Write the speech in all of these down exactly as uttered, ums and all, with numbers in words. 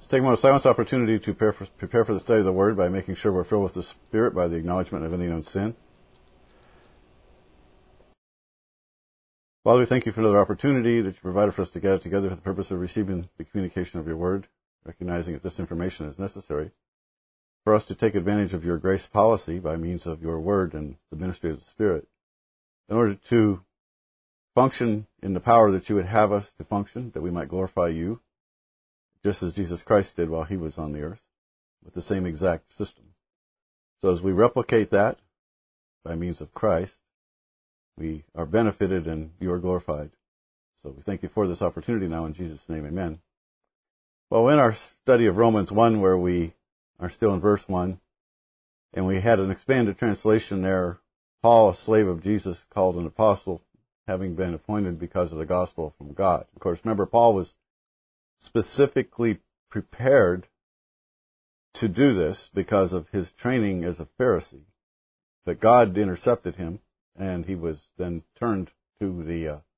take a moment of silence opportunity to prepare for, prepare for the study of the Word by making sure we're filled with the Spirit by the acknowledgement of any known sin. Father, we thank you for another opportunity that you provided for us to gather together for the purpose of receiving the communication of your Word, recognizing that this information is necessary for us to take advantage of your grace policy by means of your Word and the ministry of the Spirit in order to function in the power that you would have us to function, that we might glorify you, just as Jesus Christ did while he was on the earth, with the same exact system. So as we replicate that by means of Christ, we are benefited and you are glorified. So we thank you for this opportunity now in Jesus' name, amen. Well, in our study of Romans one, where we are still in verse one, and we had an expanded translation there, Paul, a slave of Jesus, called an apostle, having been appointed because of the gospel from God. Of course, remember, Paul was specifically prepared to do this because of his training as a Pharisee. That God intercepted him, and he was then turned to the uh,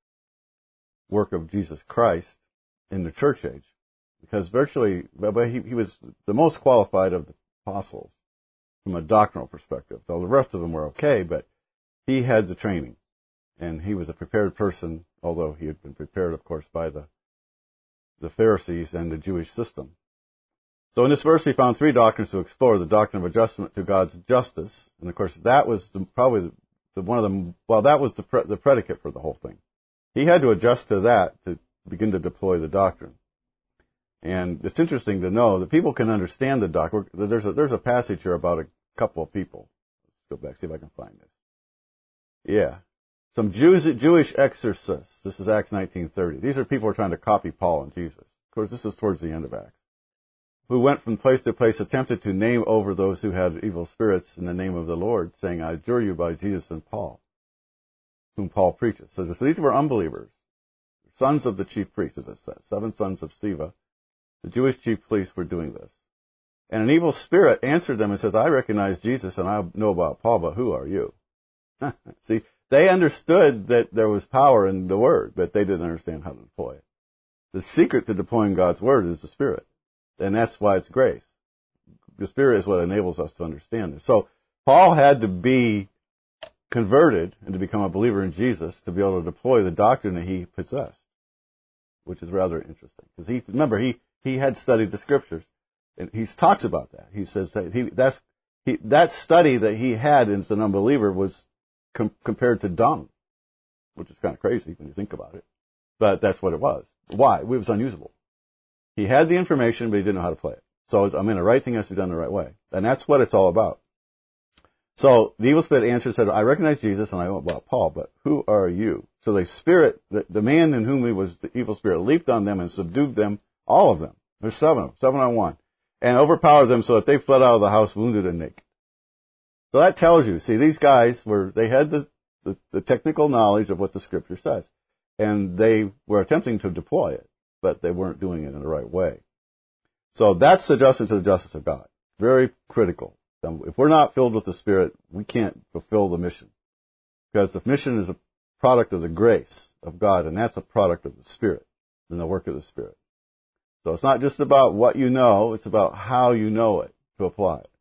work of Jesus Christ in the church age. Because virtually, he, he was the most qualified of the apostles from a doctrinal perspective. Though the rest of them were okay, but he had the training. And he was a prepared person, although he had been prepared, of course, by the the Pharisees and the Jewish system. So in this verse we found three doctrines to explore: the doctrine of adjustment to God's justice, and of course that was the, probably the, the, one of them. Well, that was the pre, the predicate for the whole thing. He had to adjust to that to begin to deploy the doctrine. And it's interesting to know that people can understand the doctrine. There's a, there's a passage here about a couple of people. Let's go back, see if I can find this. Yeah. Some Jews, Jewish exorcists. This is Acts nineteen thirty. These are people who are trying to copy Paul and Jesus. Of course, this is towards the end of Acts. Who went from place to place, attempted to name over those who had evil spirits in the name of the Lord, saying, I adjure you by Jesus and Paul, whom Paul preaches. So these were unbelievers, sons of the chief priest, as it says, seven sons of Sceva. The Jewish chief priests were doing this. And an evil spirit answered them and says, I recognize Jesus and I know about Paul, but who are you? See, they understood that there was power in the Word, but they didn't understand how to deploy it. The secret to deploying God's Word is the Spirit. And that's why it's grace. The Spirit is what enables us to understand it. So Paul had to be converted and to become a believer in Jesus to be able to deploy the doctrine that he possessed, which is rather interesting. Because he, remember, he, he had studied the Scriptures. And he talks about that. He says that he, that's, he, that study that he had as an unbeliever was Com- compared to dung, which is kind of crazy when you think about it. But that's what it was. Why? It was unusable. He had the information, but he didn't know how to play it. So, I mean, the right thing has to be done the right way. And that's what it's all about. So, the evil spirit answered and said, I recognize Jesus and I know about Paul, but who are you? So the spirit, the, the man in whom he was the evil spirit, leaped on them and subdued them, all of them. There's seven of them, seven on one. And overpowered them so that they fled out of the house wounded and naked. So that tells you, see, these guys were, they had the, the, the technical knowledge of what the Scripture says. And they were attempting to deploy it, but they weren't doing it in the right way. So that's adjustment to the justice of God. Very critical. If we're not filled with the Spirit, we can't fulfill the mission. Because the mission is a product of the grace of God, and that's a product of the Spirit and the work of the Spirit. So it's not just about what you know, it's about how you know it to apply it.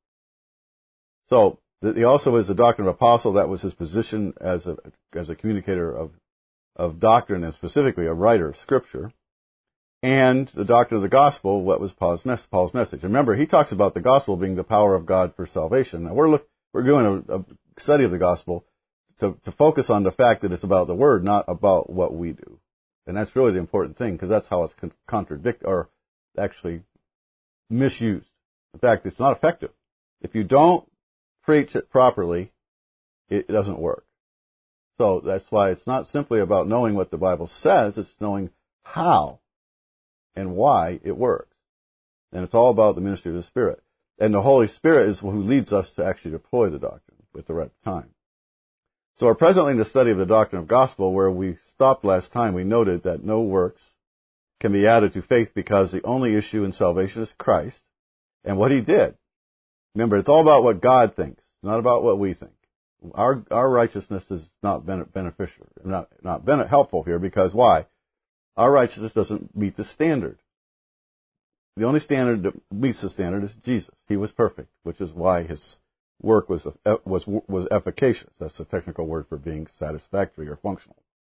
So, he also is the doctrine of apostle. That was his position as a as a communicator of of doctrine and specifically a writer of Scripture. And the doctrine of the gospel, what was Paul's, mes- Paul's message. Remember, he talks about the gospel being the power of God for salvation. Now, we're look, we're doing a, a study of the gospel to, to focus on the fact that it's about the Word, not about what we do. And that's really the important thing, because that's how it's con- contradict or actually misused. In fact, it's not effective. If you don't preach it properly, it doesn't work. So that's why it's not simply about knowing what the Bible says, it's knowing how and why it works. And it's all about the ministry of the Spirit. And the Holy Spirit is who leads us to actually deploy the doctrine at the right time. So we're presently in the study of the doctrine of gospel, where we stopped last time. We noted that no works can be added to faith because the only issue in salvation is Christ and what He did. Remember, it's all about what God thinks, not about what we think. Our our righteousness is not beneficial, not not helpful here, because why? Our righteousness doesn't meet the standard. The only standard that meets the standard is Jesus. He was perfect, which is why his work was was was efficacious. That's the technical word for being satisfactory or functional.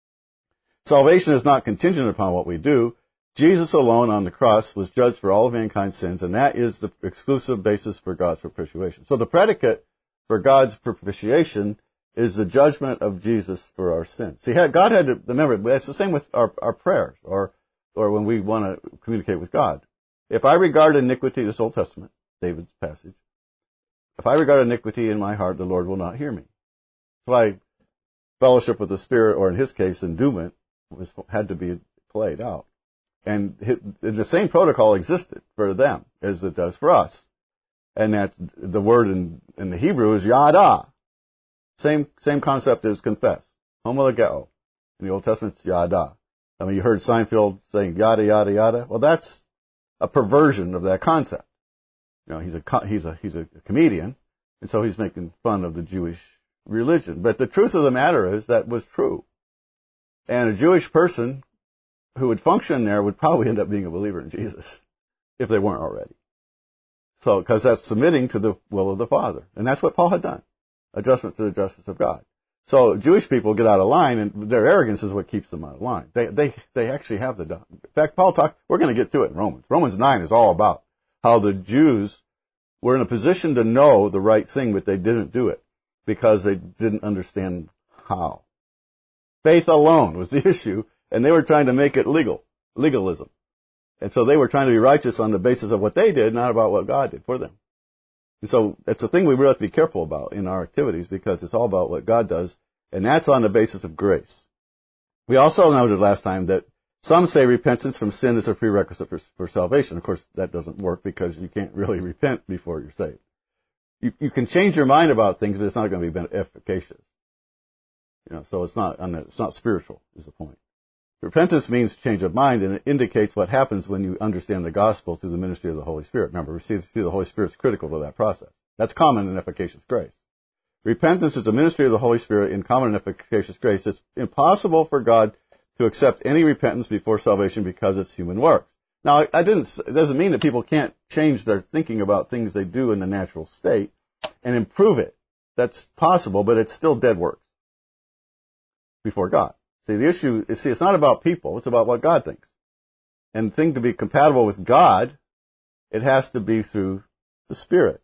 Salvation is not contingent upon what we do. Jesus alone on the cross was judged for all of mankind's sins, and that is the exclusive basis for God's propitiation. So the predicate for God's propitiation is the judgment of Jesus for our sins. See, God had to, remember, it's the same with our, our prayers, or or when we want to communicate with God. If I regard iniquity, this Old Testament, David's passage, if I regard iniquity in my heart, the Lord will not hear me. So I fellowship with the Spirit, or in his case, endowment, was, had to be played out. And the same protocol existed for them as it does for us. And that's the word in, in the Hebrew is yada. Same same concept as confess. Homologeo. In the Old Testament, it's yada. I mean, you heard Seinfeld saying yada, yada, yada. Well, that's a perversion of that concept. You know, he's a, he's a, he's a comedian, and so he's making fun of the Jewish religion. But the truth of the matter is that was true. And a Jewish person who would function there would probably end up being a believer in Jesus, if they weren't already. So, because that's submitting to the will of the Father. And that's what Paul had done. Adjustment to the justice of God. So, Jewish people get out of line, and their arrogance is what keeps them out of line. They, they, they actually have the, in fact, Paul talked, we're going to get to it in Romans. Romans nine is all about how the Jews were in a position to know the right thing, but they didn't do it because they didn't understand how. Faith alone was the issue, and they were trying to make it legal, legalism. And so they were trying to be righteous on the basis of what they did, not about what God did for them. And so it's a thing we really have to be careful about in our activities, because it's all about what God does, and that's on the basis of grace. We also noted last time that some say repentance from sin is a prerequisite for, for salvation. Of course, that doesn't work because you can't really repent before you're saved. You, you can change your mind about things, but it's not going to be efficacious. You know, so it's not, it's not spiritual, is the point. Repentance means change of mind, and it indicates what happens when you understand the gospel through the ministry of the Holy Spirit. Remember, receiving through the Holy Spirit is critical to that process. That's common and efficacious grace. Repentance is the ministry of the Holy Spirit in common and efficacious grace. It's impossible for God to accept any repentance before salvation because it's human works. Now, I didn't, it doesn't mean that people can't change their thinking about things they do in the natural state and improve it. That's possible, but it's still dead works before God. See, the issue is, see, it's not about people, it's about what God thinks. And the thing to be compatible with God, it has to be through the Spirit.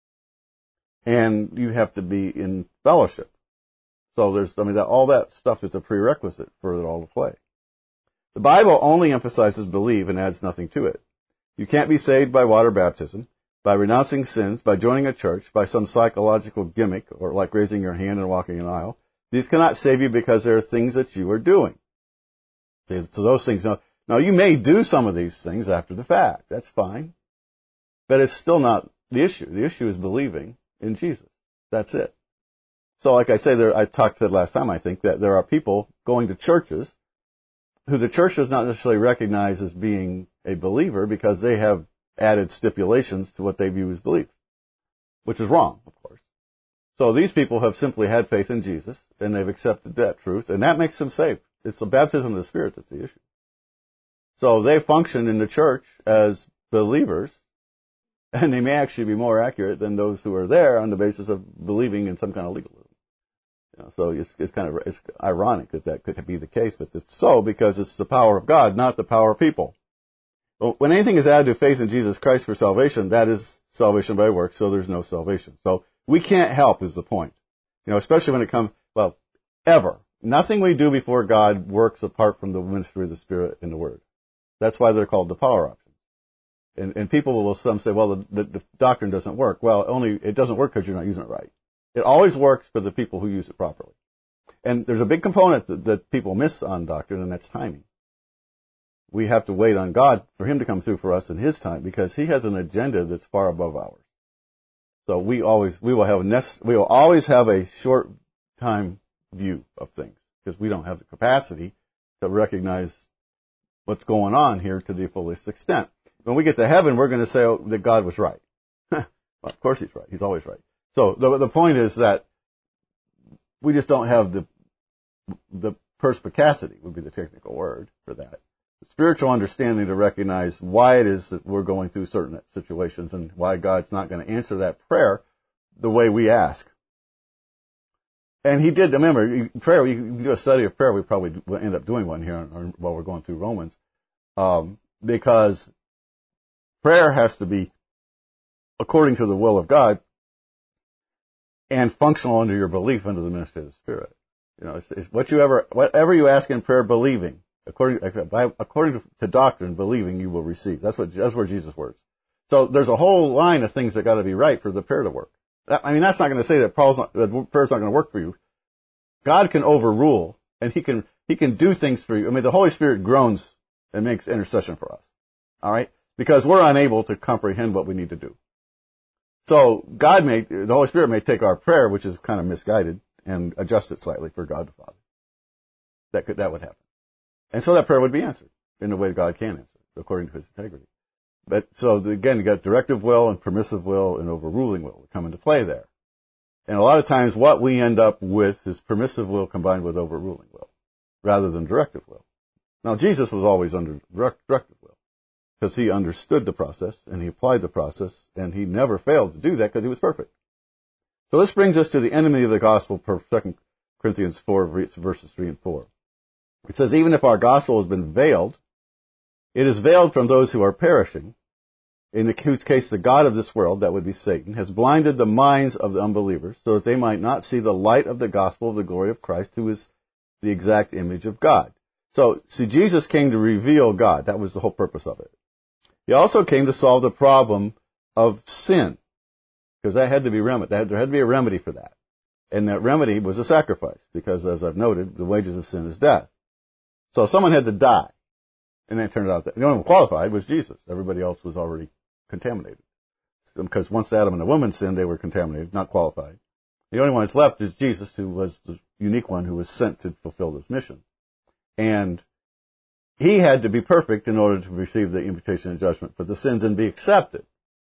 And you have to be in fellowship. So there's, I mean, that, all that stuff is a prerequisite for it all to play. The Bible only emphasizes believe and adds nothing to it. You can't be saved by water baptism, by renouncing sins, by joining a church, by some psychological gimmick, or like raising your hand and walking an aisle. These cannot save you because there are things that you are doing. So those things, now, now you may do some of these things after the fact. That's fine. But it's still not the issue. The issue is believing in Jesus. That's it. So like I say, there, I talked to it last time, I think, that there are people going to churches who the church does not necessarily recognize as being a believer because they have added stipulations to what they view as belief, which is wrong, of course. So these people have simply had faith in Jesus, and they've accepted that truth, and that makes them saved. It's the baptism of the Spirit that's the issue. So they function in the church as believers, and they may actually be more accurate than those who are there on the basis of believing in some kind of legalism. You know, so it's, it's kind of it's ironic that that could be the case, but it's so because it's the power of God, not the power of people. Well, when anything is added to faith in Jesus Christ for salvation, that is salvation by works, so there's no salvation. So we can't help is the point. You know, especially when it comes, well, ever. Nothing we do before God works apart from the ministry of the Spirit and the Word. That's why they're called the power options. And, and people will some say, well, the, the, the doctrine doesn't work. Well, only it doesn't work because you're not using it right. It always works for the people who use it properly. And there's a big component that, that people miss on doctrine, and that's timing. We have to wait on God for Him to come through for us in His time, because He has an agenda that's far above ours. So we always, we will have, nec- we will always have a short time view of things, because we don't have the capacity to recognize what's going on here to the fullest extent. When we get to heaven, we're going to say oh, that God was right. Well, of course He's right. He's always right. So the, the point is that we just don't have the the perspicacity, would be the technical word for that, spiritual understanding to recognize why it is that we're going through certain situations and why God's not going to answer that prayer the way we ask. And he did, remember, prayer, you can do a study of prayer, we probably will end up doing one here while we're going through Romans, um, because prayer has to be according to the will of God and functional under your belief under the ministry of the Spirit. You know, it's, it's what you ever, whatever you ask in prayer, believing, according, according to doctrine, believing you will receive. That's what, that's where Jesus works. So there's a whole line of things that got to be right for the prayer to work. I mean, that's not going to say that Paul's not, that prayer's not going to work for you. God can overrule, and He can He can do things for you. I mean, the Holy Spirit groans and makes intercession for us. All right, because we're unable to comprehend what we need to do. So God may, the Holy Spirit may take our prayer, which is kind of misguided, and adjust it slightly for God the Father. That could that would happen, and so that prayer would be answered in the way God can answer, according to His integrity. But so again, you got directive will and permissive will and overruling will that come into play there. And a lot of times what we end up with is permissive will combined with overruling will, rather than directive will. Now Jesus was always under direct, directive will, because He understood the process and He applied the process, and He never failed to do that because He was perfect. So this brings us to the enemy of the gospel per Second Corinthians four, verses three and four. It says, even if our gospel has been veiled, it is veiled from those who are perishing, in whose case the God of this world, that would be Satan, has blinded the minds of the unbelievers so that they might not see the light of the gospel of the glory of Christ, who is the exact image of God. So, see, Jesus came to reveal God. That was the whole purpose of it. He also came to solve the problem of sin, because that had to be remedy. There had to be a remedy for that. And that remedy was a sacrifice, because, as I've noted, the wages of sin is death. So someone had to die. And then it turned out that the only one qualified was Jesus. Everybody else was already contaminated. Because once Adam and the woman sinned, they were contaminated, not qualified. The only one that's left is Jesus, who was the unique one who was sent to fulfill this mission. And He had to be perfect in order to receive the imputation of judgment for the sins and be accepted.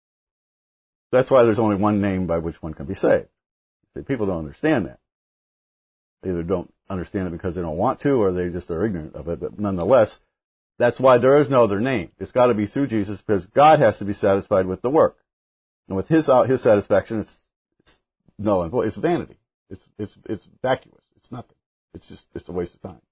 That's why there's only one name by which one can be saved. See, people don't understand that. They either don't understand it because they don't want to, or they just are ignorant of it. But nonetheless, that's why there is no other name. It's got to be through Jesus, because God has to be satisfied with the work. And with His His satisfaction, it's, it's null and void. It's vanity. It's it's it's vacuous. It's nothing. It's just it's a waste of time.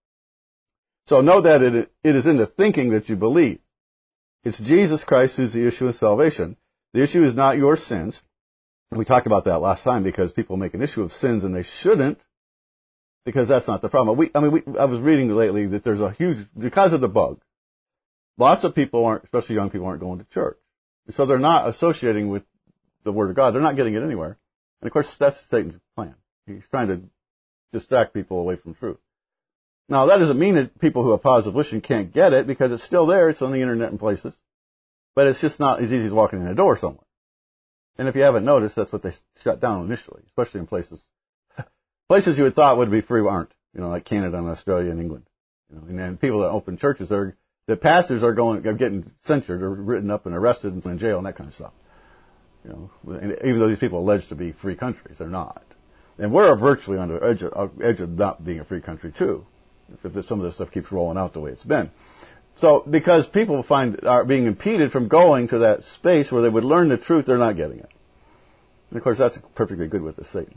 So know that it it is in the thinking that you believe. It's Jesus Christ who's the issue of salvation. The issue is not your sins. We talked about that last time, because people make an issue of sins and they shouldn't, because that's not the problem. We, I mean, we, I was reading lately that there's a huge, because of the bug, lots of people aren't, especially young people, aren't going to church. So they're not associating with the Word of God. They're not getting it anywhere. And of course, that's Satan's plan. He's trying to distract people away from truth. Now, that doesn't mean that people who have positive volition can't get it, because it's still there. It's on the internet and places. But it's just not as easy as walking in a door somewhere. And if you haven't noticed, that's what they shut down initially, especially in places places you would thought would be free aren't. You know, like Canada and Australia and England. You know, and then people that open churches, are the pastors are going are getting censured or written up and arrested and in jail and that kind of stuff. You know, and even though these people allege to be free countries, they're not. And we're virtually on the edge of, edge of not being a free country too, if some of this stuff keeps rolling out the way it's been. So, because people find are being impeded from going to that space where they would learn the truth, they're not getting it. And of course, that's perfectly good with the Satan.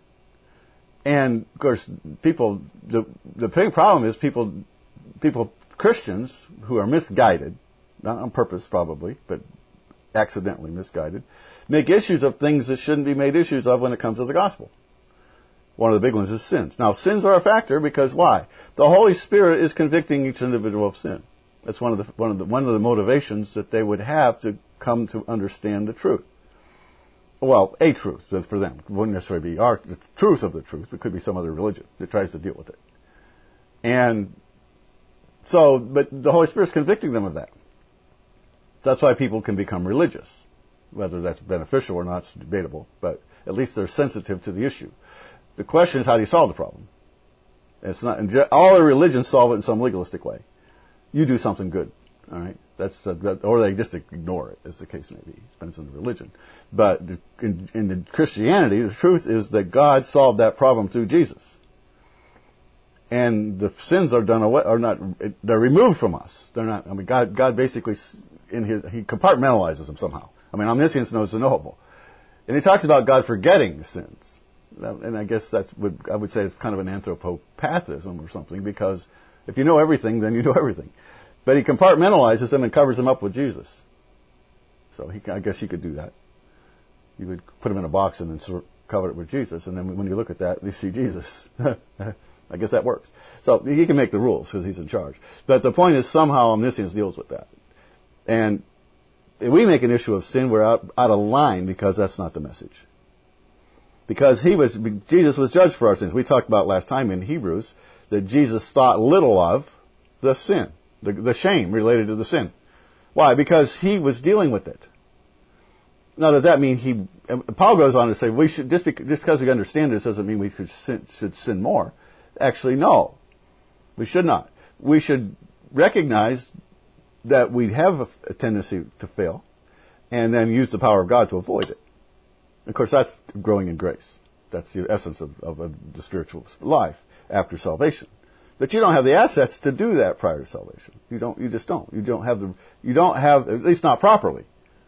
And of course, people. The the big problem is people, people Christians who are misguided, not on purpose probably, but accidentally misguided, make issues of things that shouldn't be made issues of when it comes to the gospel. One of the big ones is sins. Now, sins are a factor because why? The Holy Spirit is convicting each individual of sin. That's one of the one of the one of the motivations that they would have to come to understand the truth. Well, a truth for them. It wouldn't necessarily be our the truth of the truth. It could be some other religion that tries to deal with it. And so, but the Holy Spirit's convicting them of that. So that's why people can become religious. Whether that's beneficial or not is debatable, but at least they're sensitive to the issue. The question is, how do you solve the problem? It's not all the religions solve it in some legalistic way. You do something good, all right? That's uh, or they just ignore it, as the case may be. It depends on the religion. But in, in Christianity, the truth is that God solved that problem through Jesus. and the sins are done away, are not, they're removed from us. They're not, I mean, God, God basically, in his, he compartmentalizes them somehow. I mean, omniscience knows the knowable. And he talks about God forgetting the sins. And I guess that's, would, I would say it's kind of an anthropopathism or something, because if you know everything, then you know everything. But he compartmentalizes them and covers them up with Jesus. So he, I guess you could do that. You would put them in a box and then sort of cover it with Jesus, and then when you look at that, you see Jesus. I guess that works. So he can make the rules because he's in charge. But the point is, somehow omniscience deals with that. And if we make an issue of sin, we're out, out of line, because that's not the message. Because he was, Jesus was judged for our sins. We talked about last time in Hebrews that Jesus thought little of the sin, the, the shame related to the sin. Why? Because he was dealing with it. Now, does that mean he... Paul goes on to say, we should just, because, just because we understand this doesn't mean we should sin, should sin more. Actually, no. We should not. We should recognize that we have a, a tendency to fail, and then use the power of God to avoid it. Of course, that's growing in grace. That's the essence of, of, of the spiritual life after salvation. But you don't have the assets to do that prior to salvation. You don't. You just don't. You don't have the. You don't have, at least not properly.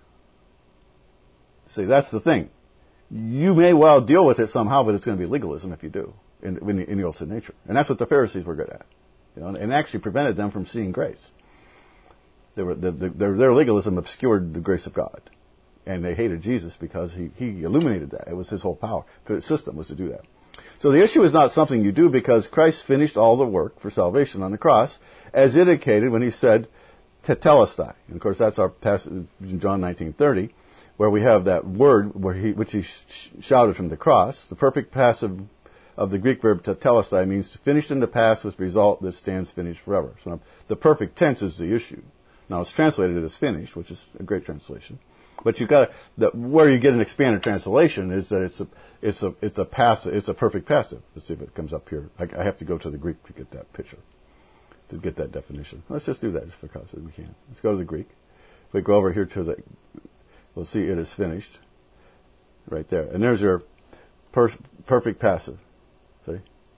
See, that's the thing. You may well deal with it somehow, but it's going to be legalism if you do, in, in, the, in the old sin nature. And that's what the Pharisees were good at, you know, and actually prevented them from seeing grace. They were, the, the, their, their legalism obscured the grace of God, and they hated Jesus because he, he illuminated that. It was his whole power. The system was to do that. So the issue is not something you do, because Christ finished all the work for salvation on the cross, as indicated when he said, tetelestai. And of course, that's our passage in John nineteen thirty. Where we have that word where he, which he sh- shouted from the cross. The perfect passive of the Greek verb tetelestai means finished in the past with result that stands finished forever. So the perfect tense is the issue. Now it's translated as finished, which is a great translation. But you got the where you get an expanded translation is that it's a it's a it's a passive it's a perfect passive. Let's see if it comes up here. I, I have to go to the Greek to get that picture, to get that definition. Let's just do that just because we can. Let's go to the Greek. If we go over here to the, we'll see it is finished right there. And there's your per- perfect passive. See?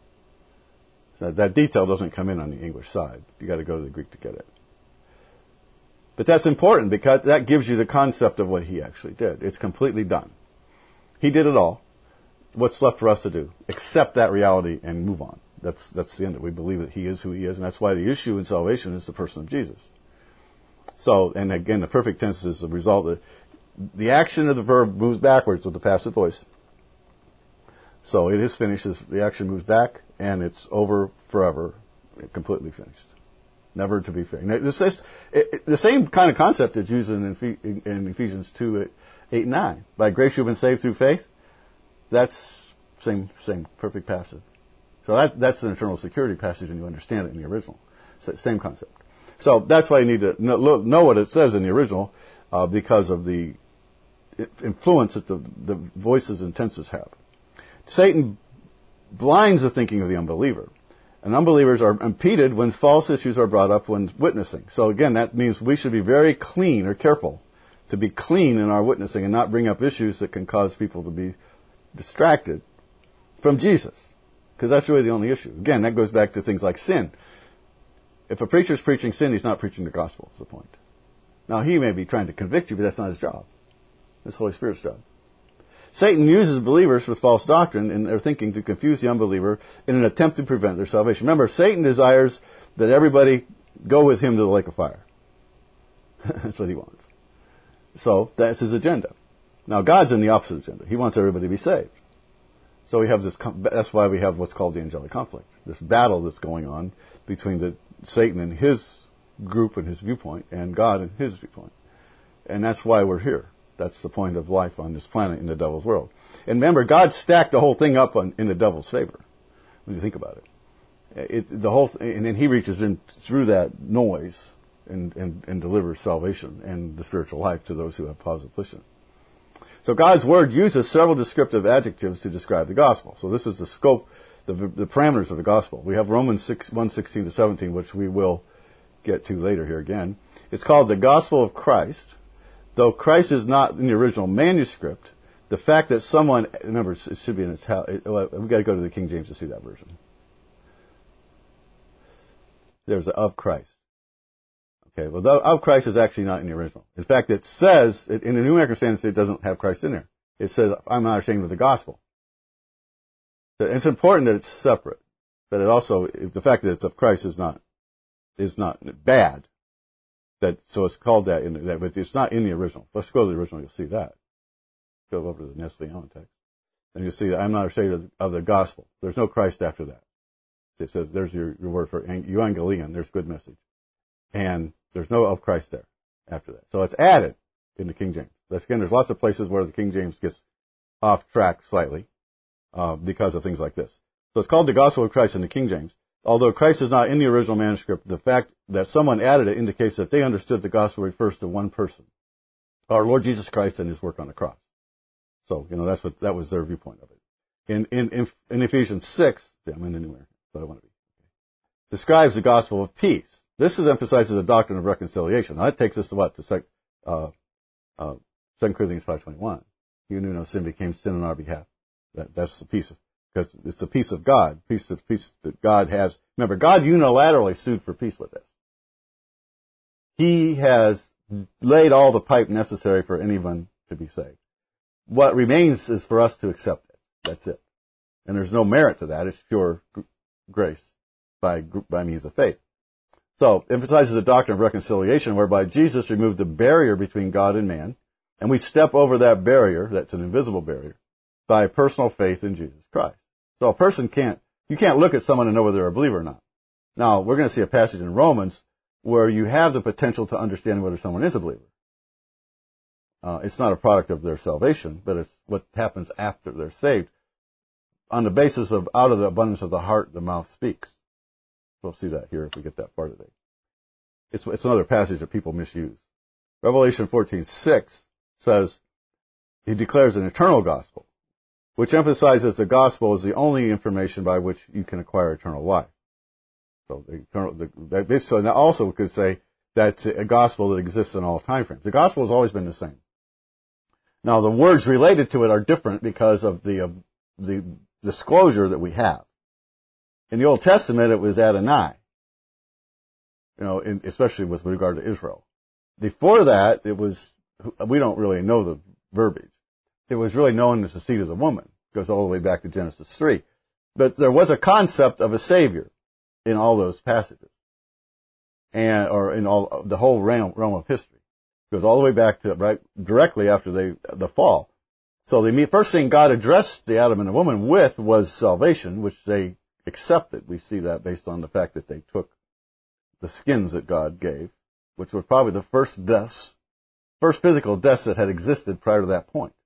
So that detail doesn't come in on the English side. You got to go to the Greek to get it. But that's important because that gives you the concept of what he actually did. It's completely done. He did it all. What's left for us to do? Accept that reality and move on. That's that's the end of it. We believe that he is who he is, and that's why the issue in salvation is the person of Jesus. So, and again, the perfect tense is the result that the action of the verb moves backwards with the passive voice. So it is finished. The action moves back, and it's over forever, completely finished. Never to be finished. It's, it's, it, the same kind of concept is used in, in Ephesians two, eight, and nine. By grace you've been saved through faith. That's same, same perfect passive. So that, that's an eternal security passage, and you understand it in the original. So, same concept. So that's why you need to know, know what it says in the original, uh, because of the influence that the, the voices and tenses have. Satan blinds the thinking of the unbeliever. And unbelievers are impeded when false issues are brought up when witnessing. So again, that means we should be very clean or careful to be clean in our witnessing and not bring up issues that can cause people to be distracted from Jesus. Because that's really the only issue. Again, that goes back to things like sin. If a preacher is preaching sin, he's not preaching the gospel, is the point. Now, he may be trying to convict you, but that's not his job. It's the Holy Spirit's job. Satan uses believers with false doctrine in their thinking to confuse the unbeliever in an attempt to prevent their salvation. Remember, Satan desires that everybody go with him to the lake of fire. That's what he wants. So that's his agenda. Now, God's in the opposite agenda. He wants everybody to be saved. So we have this. That's why we have what's called the angelic conflict. This battle that's going on between the Satan and his group and his viewpoint, and God and his viewpoint. And that's why we're here. That's the point of life on this planet in the devil's world. And remember, God stacked the whole thing up on, in the devil's favor, when you think about it. it the whole, th- and then he reaches in through that noise and, and, and delivers salvation and the spiritual life to those who have positive position. So God's Word uses several descriptive adjectives to describe the gospel. So this is the scope, the, the parameters of the gospel. We have Romans six, one sixteen to seventeen, which we will get to later here again. It's called the gospel of Christ. Though Christ is not in the original manuscript, the fact that someone, remember, it should be in Italian. We've got to go to the King James to see that version. There's a of Christ. Okay, well, the of Christ is actually not in the original. In fact, it says, in the New American Standard, it doesn't have Christ in there. It says, I'm not ashamed of the gospel. It's important that it's separate, but it also, the fact that it's of Christ is not, is not bad. That, so it's called that in the, but it's not in the original. Let's go to the original, you'll see that. Go over to the Nestle Allen text. And you'll see that I'm not ashamed of, of the gospel. There's no Christ after that. It says, there's your, your word for euangelion, there's good message. And there's no of Christ there after that. So it's added in the King James. That's, again, there's lots of places where the King James gets off track slightly uh, because of things like this. So it's called the gospel of Christ in the King James. Although Christ is not in the original manuscript, the fact that someone added it indicates that they understood the gospel refers to one person, our Lord Jesus Christ and his work on the cross. So, you know, that's what, that was their viewpoint of it. In, in, in, in Ephesians six, yeah, I'm in the New American, but I want to be, okay, describes the gospel of peace. This is emphasizes the doctrine of reconciliation. Now, that takes us to what? To sec, uh, uh, Second Corinthians five twenty-one. You knew no sin became sin on our behalf. That, that's the peace of, because it's the peace of God, peace of peace that God has. Remember, God unilaterally sued for peace with us. He has laid all the pipe necessary for anyone to be saved. What remains is for us to accept it. That's it. And there's no merit to that. It's pure grace by, by means of faith. So, emphasizes the doctrine of reconciliation, whereby Jesus removed the barrier between God and man, and we step over that barrier, that's an invisible barrier, by personal faith in Jesus Christ. So a person can't, you can't look at someone and know whether they're a believer or not. Now, we're going to see a passage in Romans where you have the potential to understand whether someone is a believer. Uh, it's not a product of their salvation, but it's what happens after they're saved. On the basis of, out of the abundance of the heart, the mouth speaks. We'll see that here if we get that far today. It's, it's another passage that people misuse. Revelation fourteen six says, he declares an eternal gospel, which emphasizes the gospel is the only information by which you can acquire eternal life. So the eternal, the, this so also could say that's a gospel that exists in all time frames. The gospel has always been the same. Now the words related to it are different because of the uh, the disclosure that we have. In the Old Testament, it was Adonai, you know, in, especially with regard to Israel. Before that, it was, we don't really know the verbiage. It was really known as the seed of the woman. It goes all the way back to Genesis three. But there was a concept of a Savior in all those passages, and or in all the whole realm, realm of history. It goes all the way back to right directly after they, the fall. So the first thing God addressed the Adam and the woman with was salvation, which they accepted. We see that based on the fact that they took the skins that God gave, which were probably the first deaths, first physical deaths that had existed prior to that point.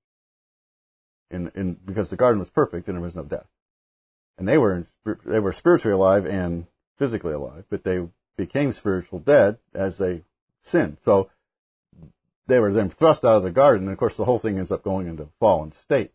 In, in, because the garden was perfect and there was no death. And they were, in, they were spiritually alive and physically alive, but they became spiritual dead as they sinned. So they were then thrust out of the garden, and of course the whole thing ends up going into a fallen state.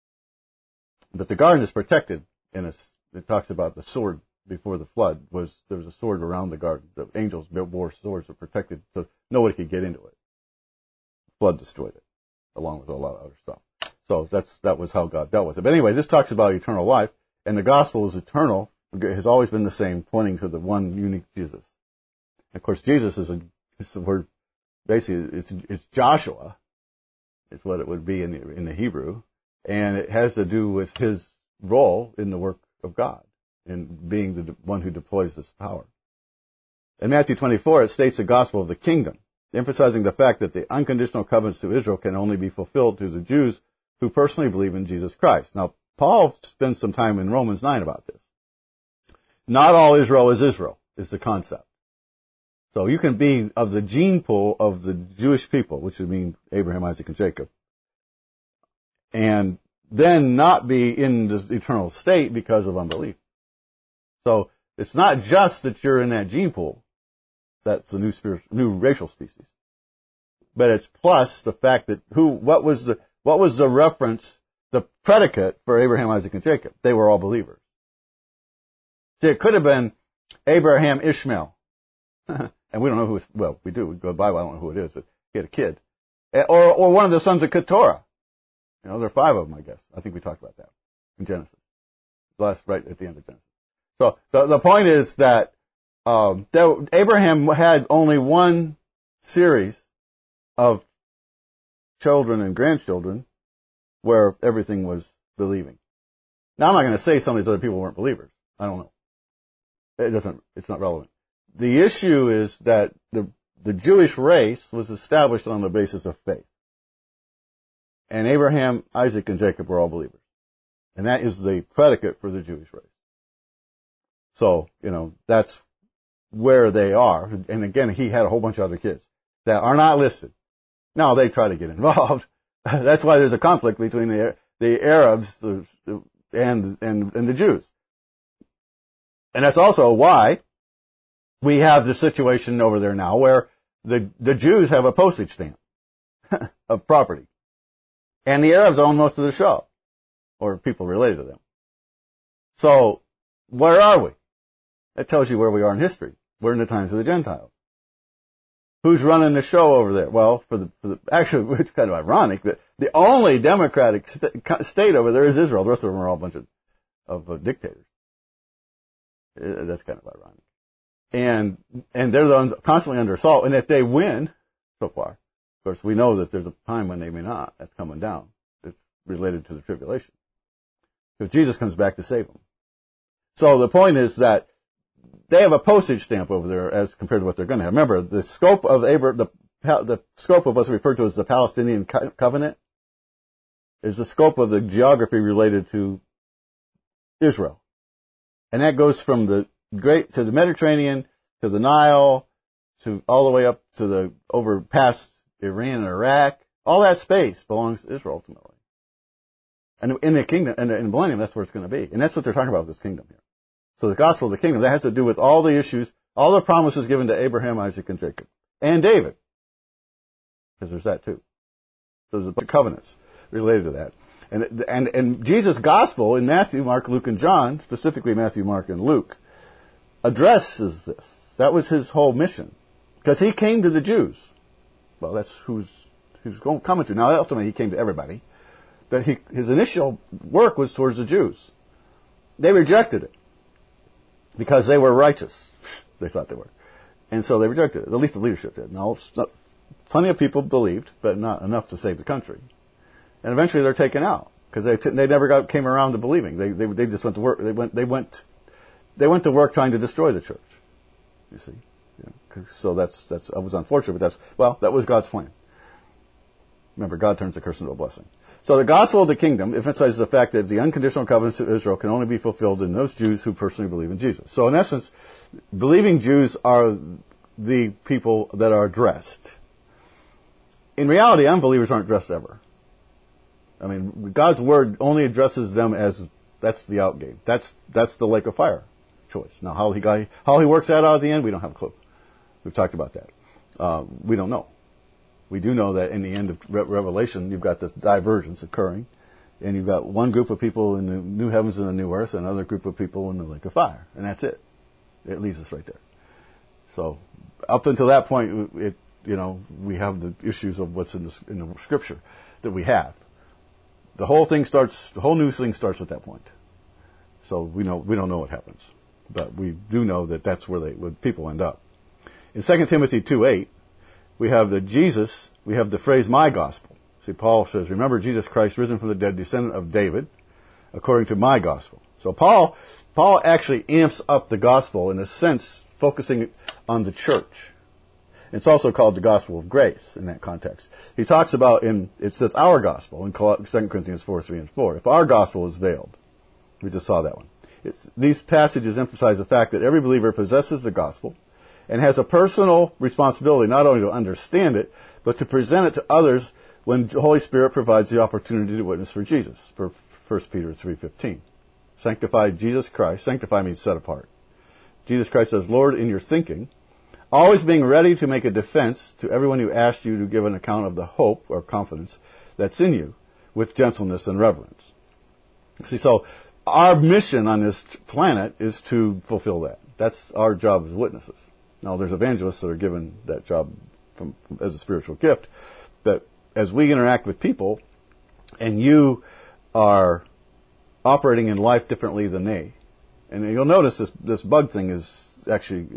But the garden is protected in a, it talks about the sword before the flood was, there was a sword around the garden. The angels wore swords that protected so nobody could get into it. The flood destroyed it, along with a lot of other stuff. So that's, that was how God dealt with it. But anyway, this talks about eternal life, and the gospel is eternal, has always been the same, pointing to the one unique Jesus. And of course, Jesus is a, it's the word, basically, it's, it's Joshua, is what it would be in the, in the Hebrew, and it has to do with his role in the work of God, in being the one who deploys this power. In Matthew twenty-four, it states the gospel of the kingdom, emphasizing the fact that the unconditional covenants to Israel can only be fulfilled to the Jews who personally believe in Jesus Christ. Now, Paul spends some time in Romans nine about this. Not all Israel is Israel, is the concept. So you can be of the gene pool of the Jewish people, which would mean Abraham, Isaac, and Jacob, and then not be in the eternal state because of unbelief. So it's not just that you're in that gene pool. That's the new spiritual, new racial species. But it's plus the fact that who, what was the, what was the reference, the predicate for Abraham, Isaac, and Jacob? They were all believers. See, it could have been Abraham, Ishmael. And we don't know who, it's, well, we do. We go to the Bible, I don't know who it is, but he had a kid. Or, or one of the sons of Keturah. You know, there are five of them, I guess. I think we talked about that in Genesis. Last, right at the end of Genesis. So the, the point is that Um, there, Abraham had only one series of children and grandchildren where everything was believing. Now, I'm not going to say some of these other people weren't believers. I don't know. It doesn't. It's not relevant. The issue is that the the Jewish race was established on the basis of faith, and Abraham, Isaac, and Jacob were all believers, and that is the predicate for the Jewish race. So, you know, that's where they are. And again, he had a whole bunch of other kids that are not listed. Now, they try to get involved. That's why there's a conflict between the the Arabs and, and, and the Jews. And that's also why we have the situation over there now where the, the Jews have a postage stamp of property. And the Arabs own most of the show, or people related to them. So, where are we? That tells you where we are in history. We're in the times of the Gentiles. Who's running the show over there? Well, for the, for the actually, it's kind of ironic that the only democratic st- state over there is Israel. The rest of them are all a bunch of, of uh, dictators. Uh, that's kind of ironic. And and they're the ones constantly under assault. And if they win, so far, of course, we know that there's a time when they may not. That's coming down. It's related to the tribulation. Because Jesus comes back to save them. So the point is that they have a postage stamp over there as compared to what they're going to have. Remember, the scope of Abraham, the, the scope of what's referred to as the Palestinian covenant is the scope of the geography related to Israel. And that goes from the great to the Mediterranean, to the Nile, to all the way up to the over past Iran and Iraq. All that space belongs to Israel ultimately. And in the kingdom, in the millennium, that's where it's going to be. And that's what they're talking about with this kingdom here. So the gospel of the kingdom, that has to do with all the issues, all the promises given to Abraham, Isaac, and Jacob. And David. Because there's that too. So there's a bunch of covenants related to that. And, and, and Jesus' gospel in Matthew, Mark, Luke, and John, specifically Matthew, Mark, and Luke, addresses this. That was his whole mission. Because he came to the Jews. Well, that's who's, who's going, coming to. Now, ultimately, he came to everybody. But he, his initial work was towards the Jews. They rejected it. Because they were righteous. They thought they were. And so they rejected it. At least the leadership did. Now, plenty of people believed, but not enough to save the country. And eventually they're taken out. Because they, t- they never got, came around to believing. They, they, they just went to work. They went, they went, they went to work trying to destroy the church. You see? Yeah. So that's, that's, that was unfortunate, but that's, well, that was God's plan. Remember, God turns the curse into a blessing. So the gospel of the kingdom emphasizes the fact that the unconditional covenants of Israel can only be fulfilled in those Jews who personally believe in Jesus. So in essence, believing Jews are the people that are addressed. In reality, unbelievers aren't addressed ever. I mean, God's word only addresses them as, that's the outgame. That's, that's the lake of fire choice. Now, how he got, how he works that out at the end, we don't have a clue. We've talked about that. Uh, we don't know. We do know that in the end of Revelation, you've got this divergence occurring, and you've got one group of people in the new heavens and the new earth, and another group of people in the lake of fire, and that's it. It leaves us right there. So, up until that point, it, you know, we have the issues of what's in the, in the Scripture that we have. The whole thing starts. The whole new thing starts at that point. So we know we don't know what happens, but we do know that that's where they where people end up. In Second Timothy two eight. We have the Jesus, we have the phrase, my gospel. See, Paul says, remember Jesus Christ, risen from the dead, descendant of David, according to my gospel. So Paul, Paul actually amps up the gospel in a sense, focusing on the church. It's also called the gospel of grace in that context. He talks about, in it says our gospel in Second Corinthians four, three, and four. If our gospel is veiled. We just saw that one. It's, these passages emphasize the fact that every believer possesses the gospel and has a personal responsibility not only to understand it, but to present it to others when the Holy Spirit provides the opportunity to witness for Jesus, for First Peter three fifteen. Sanctify Jesus Christ. Sanctify means set apart. Jesus Christ as Lord in your thinking, always being ready to make a defense to everyone who asks you to give an account of the hope or confidence that's in you, with gentleness and reverence. See, so our mission on this planet is to fulfill that. That's our job as witnesses. Now, there's evangelists that are given that job from, from, as a spiritual gift. But as we interact with people, and you are operating in life differently than they, and you'll notice this this bug thing is actually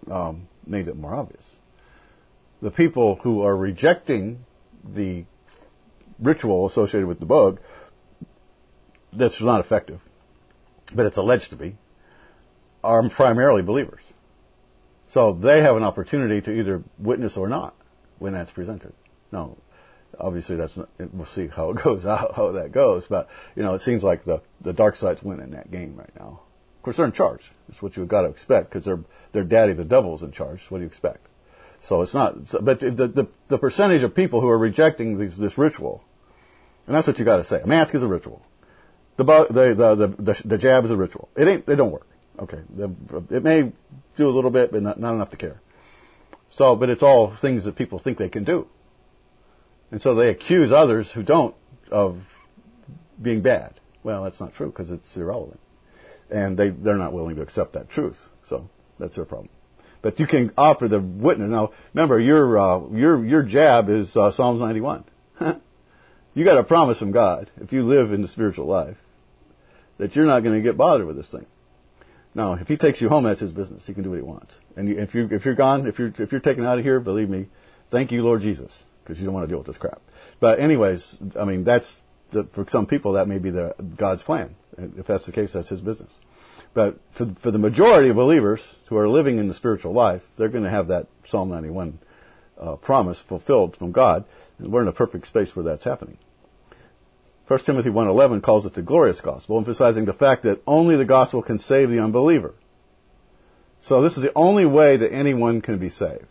um, made it more obvious. The people who are rejecting the ritual associated with the book, that's not effective, but it's alleged to be, are primarily believers. So they have an opportunity to either witness or not when that's presented. Now, obviously, that's not, we'll see how it goes, how, how that goes. But you know, it seems like the the dark side's winning that game right now. Of course, they're in charge. That's what you've got to expect because their their daddy, the devil's in charge. What do you expect? So it's not. But the the, the percentage of people who are rejecting these, this ritual, and that's what you got to say. A mask is a ritual. The the the the, the, the jab is a ritual. It ain't. They don't work. Okay, it may do a little bit, but not, not enough to care. So, but it's all things that people think they can do. And so they accuse others who don't of being bad. Well, that's not true because it's irrelevant. And they, they're not willing to accept that truth. So that's their problem. But you can offer the witness. Now, remember, your, uh, your, your jab is uh, Psalms ninety-one. You got a promise from God, if you live in the spiritual life, that you're not going to get bothered with this thing. Now, if he takes you home, that's his business. He can do what he wants. And you, if you if you're gone, if you're if you're taken out of here, believe me, thank you, Lord Jesus, because you don't want to deal with this crap. But anyways, I mean, that's the, for some people that may be the God's plan. If that's the case, that's his business. But for for the majority of believers who are living in the spiritual life, they're going to have that Psalm ninety-one uh, promise fulfilled from God, and we're in a perfect space where that's happening. First Timothy one eleven calls it the glorious gospel, emphasizing the fact that only the gospel can save the unbeliever. So this is the only way that anyone can be saved.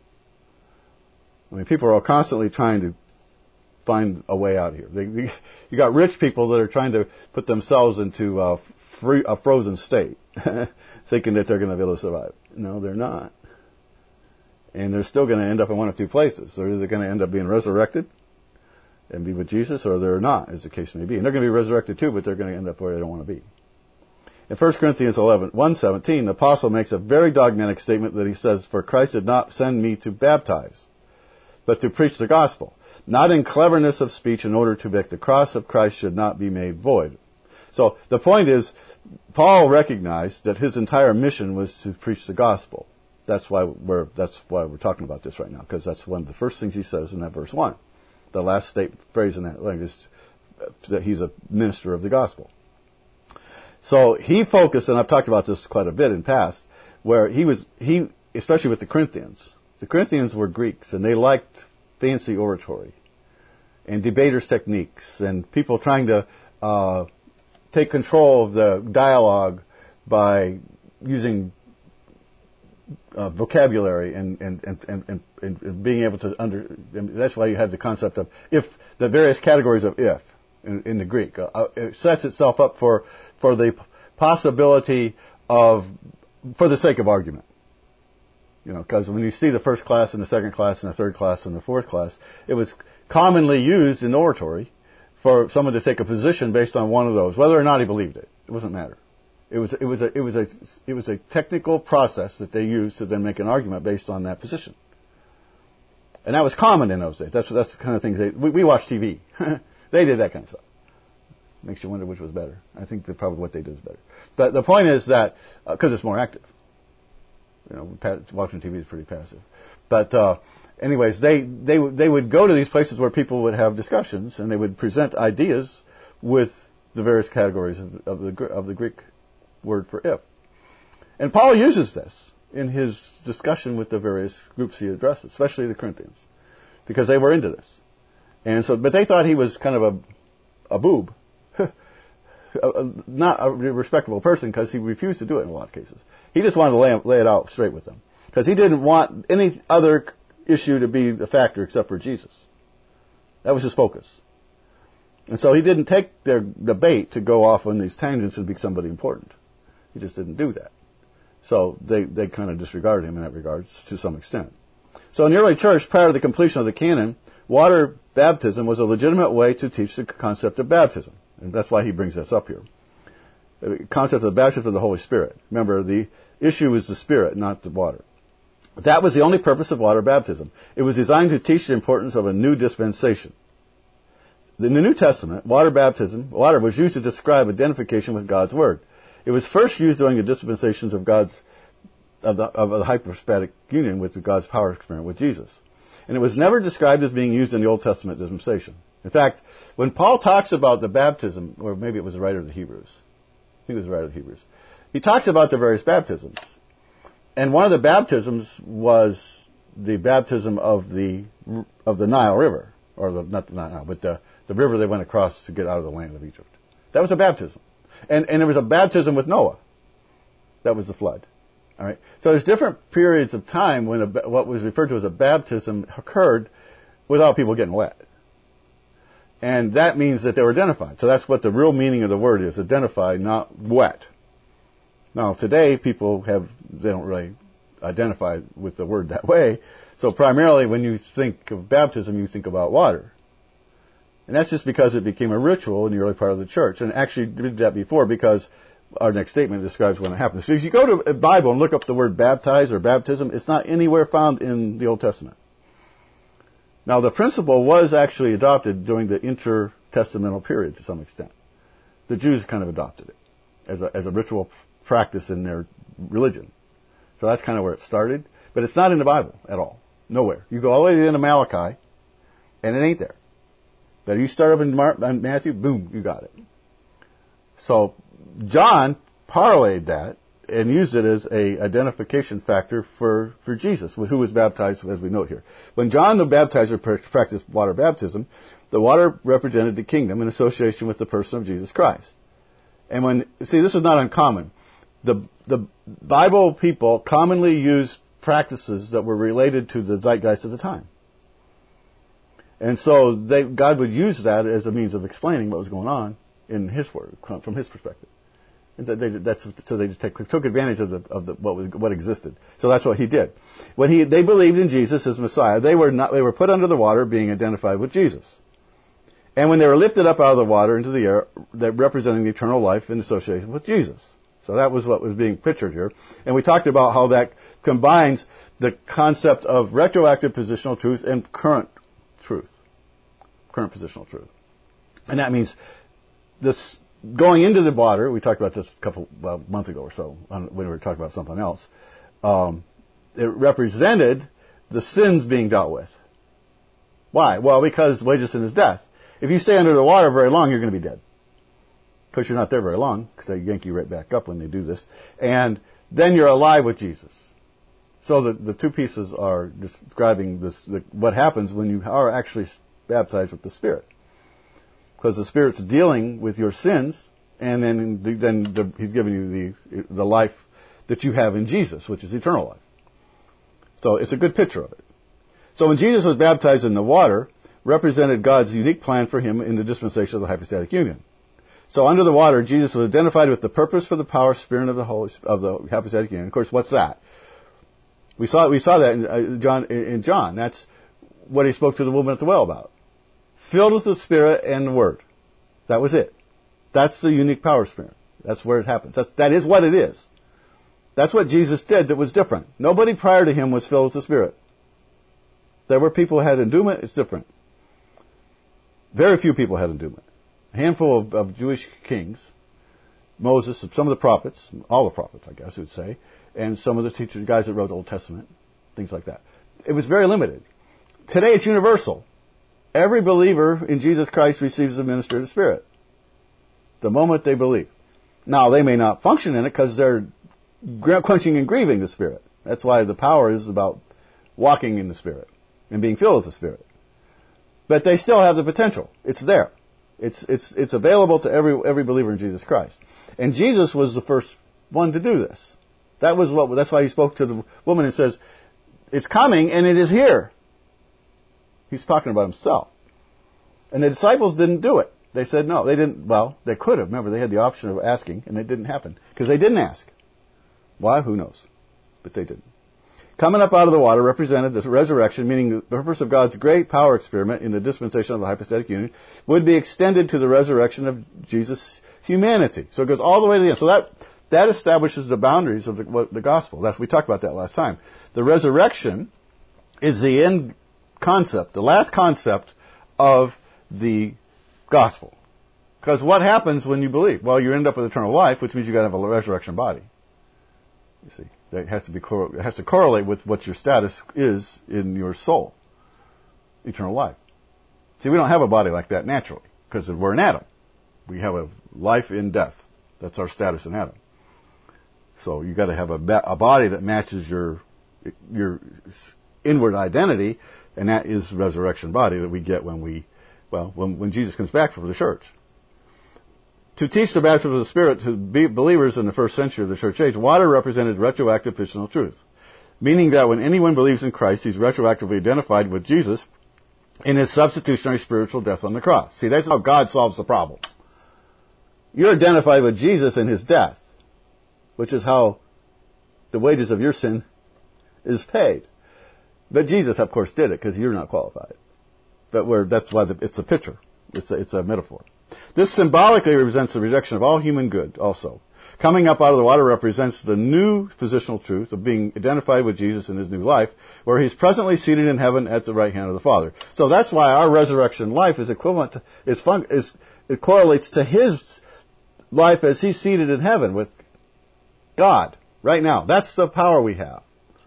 I mean, people are constantly trying to find a way out here. They, you got rich people that are trying to put themselves into a, free, a frozen state, thinking that they're going to be able to survive. No, they're not. And they're still going to end up in one of two places. Or is it going to end up being resurrected and be with Jesus, or they're not, as the case may be. And they're going to be resurrected too, but they're going to end up where they don't want to be. In First Corinthians eleven, one seventeen, the apostle makes a very dogmatic statement that he says, "For Christ did not send me to baptize, but to preach the gospel, not in cleverness of speech, in order to make the cross of Christ should not be made void." So the point is, Paul recognized that his entire mission was to preach the gospel. That's why we're that's why we're talking about this right now, because that's one of the first things he says in that verse one. The last state phrase in that language is that he's a minister of the gospel. So he focused, and I've talked about this quite a bit in past, where he was, he, especially with the Corinthians. The Corinthians were Greeks, and they liked fancy oratory and debaters' techniques and people trying to uh, take control of the dialogue by using Uh, vocabulary and and, and, and, and and being able to under. That's why you have the concept of if, the various categories of if in, in the Greek. Uh, it sets itself up for for the possibility of, for the sake of argument. You know, because when you see the first class and the second class and the third class and the fourth class, it was commonly used in oratory for someone to take a position based on one of those, whether or not he believed it. It doesn't matter. It was it was a it was a it was a technical process that they used to then make an argument based on that position, and that was common in those days. That's that's the kind of things they we, we watch T V. They did that kind of stuff. Makes you wonder which was better. I think that probably what they did is better. But the point is that because uh, it's more active. You know, watching T V is pretty passive. But uh, anyways, they they they would go to these places where people would have discussions, and they would present ideas with the various categories of, of the of the Greek word for if. And Paul uses this in his discussion with the various groups he addresses, especially the Corinthians, because they were into this. And so, but they thought he was kind of a, a boob, a, a, not a respectable person, because he refused to do it in a lot of cases. He just wanted to lay, lay it out straight with them, because he didn't want any other issue to be a factor except for Jesus. That was his focus. And so he didn't take their, the bait to go off on these tangents and be somebody important. He just didn't do that. So they, they kind of disregarded him in that regard to some extent. So in the early church, prior to the completion of the canon, water baptism was a legitimate way to teach the concept of baptism. And that's why he brings this up here. The concept of the baptism of the Holy Spirit. Remember, the issue is the Spirit, not the water. That was the only purpose of water baptism. It was designed to teach the importance of a new dispensation. In the New Testament, water baptism, water was used to describe identification with God's Word. It was first used during the dispensations of God's of the, of the hypostatic union with God's power experiment with Jesus. And it was never described as being used in the Old Testament dispensation. In fact, when Paul talks about the baptism, or maybe it was the writer of the Hebrews, I think it was the writer of the Hebrews, he talks about the various baptisms. And one of the baptisms was the baptism of the of the Nile River, or the, not the Nile, but the, the river they went across to get out of the land of Egypt. That was a baptism. And, and there was a baptism with Noah. That was the flood. All right. So there's different periods of time when a, what was referred to as a baptism occurred without people getting wet. And that means that they were identified. So that's what the real meaning of the word is, identified, not wet. Now, today, people have, they don't really identify with the word that way. So primarily, when you think of baptism, you think about water. And that's just because it became a ritual in the early part of the church. And actually did that before, because our next statement describes when it happens. So if you go to a Bible and look up the word baptize or baptism, it's not anywhere found in the Old Testament. Now, the principle was actually adopted during the intertestamental period to some extent. The Jews kind of adopted it as a, as a ritual practice in their religion. So that's kind of where it started. But it's not in the Bible at all. Nowhere. You go all the way into Malachi, and it ain't there. But you start up in Mark, Matthew, boom, you got it. So John parlayed that and used it as a identification factor for, for Jesus, who was baptized, as we note here. When John the Baptizer practiced water baptism, the water represented the kingdom in association with the person of Jesus Christ. And when, see, this is not uncommon. The, the Bible people commonly use practices that were related to the zeitgeist of the time. And so they, God would use that as a means of explaining what was going on in His Word, from His perspective. And so they, that's, so they just take, took advantage of, the, of the, what, was, what existed. So that's what He did. When he, they believed in Jesus as Messiah, they were, not, they were put under the water being identified with Jesus. And when they were lifted up out of the water into the air, they're representing the eternal life in association with Jesus. So that was what was being pictured here. And we talked about how that combines the concept of retroactive positional truth and current truth. Current positional truth. And that means this going into the water, we talked about this a couple, well, a month ago or so, when we were talking about something else. Um, it represented the sins being dealt with. Why? Well, because wages sin is death. If you stay under the water very long, you're going to be dead. Because you're not there very long, because they yank you right back up when they do this. And then you're alive with Jesus. So the, the two pieces are describing this, the, what happens when you are actually baptized with the Spirit. Because the Spirit's dealing with your sins, and then, then the, He's giving you the, the life that you have in Jesus, which is eternal life. So it's a good picture of it. So when Jesus was baptized in the water, represented God's unique plan for Him in the dispensation of the hypostatic union. So under the water, Jesus was identified with the purpose for the power, spirit of the Holy, of the hypostatic union. Of course, what's that? We saw we saw that in uh, John. In John, that's what He spoke to the woman at the well about. Filled with the Spirit and the Word. That was it. That's the unique power spirit. That's where it happens. That's, that is what it is. That's what Jesus did that was different. Nobody prior to Him was filled with the Spirit. There were people who had endowment. It's different. Very few people had endowment. A handful of, of Jewish kings, Moses, some of the prophets, all the prophets, I guess you would say, and some of the teachers, guys that wrote the Old Testament, things like that. It was very limited. Today it's universal. Every believer in Jesus Christ receives the ministry of the Spirit the moment they believe. Now, they may not function in it because they're quenching and grieving the Spirit. That's why the power is about walking in the Spirit and being filled with the Spirit. But they still have the potential. It's there. It's it's it's available to every every believer in Jesus Christ. And Jesus was the first one to do this. That was what. That's why He spoke to the woman and says, "It's coming and it is here." He's talking about Himself. And the disciples didn't do it. They said no. They didn't. Well, they could have. Remember, they had the option of asking, and it didn't happen because they didn't ask. Why? Who knows? But they didn't. Coming up out of the water represented the resurrection, meaning the purpose of God's great power experiment in the dispensation of the hypostatic union would be extended to the resurrection of Jesus' humanity. So it goes all the way to the end. So that that establishes the boundaries of the, what, the gospel. That's, we talked about that last time. The resurrection is the end concept, the last concept of the gospel. Because what happens when you believe? Well, you end up with eternal life, which means you've got to have a resurrection body. You see. That has to be cor- it has to correlate with what your status is in your soul, eternal life. See, we don't have a body like that naturally because we're an atom. We have a life in death. That's our status in Adam. So you got to have a, ba- a body that matches your your inward identity, and that is the resurrection body that we get when we, well, when, when Jesus comes back for the church. To teach the baptism of the Spirit to be believers in the first century of the church age, water represented retroactive positional truth, meaning that when anyone believes in Christ, he's retroactively identified with Jesus in his substitutionary spiritual death on the cross. See, that's how God solves the problem. You're identified with Jesus in his death, which is how the wages of your sin is paid. But Jesus, of course, did it because you're not qualified. But we're, that's why the, it's a picture. It's a, it's a metaphor. This symbolically represents the rejection of all human good also. Coming up out of the water represents the new positional truth of being identified with Jesus in his new life, where he's presently seated in heaven at the right hand of the Father. So that's why our resurrection life is equivalent to, is fun, is, it correlates to his life as he's seated in heaven with God right now. That's the power we have.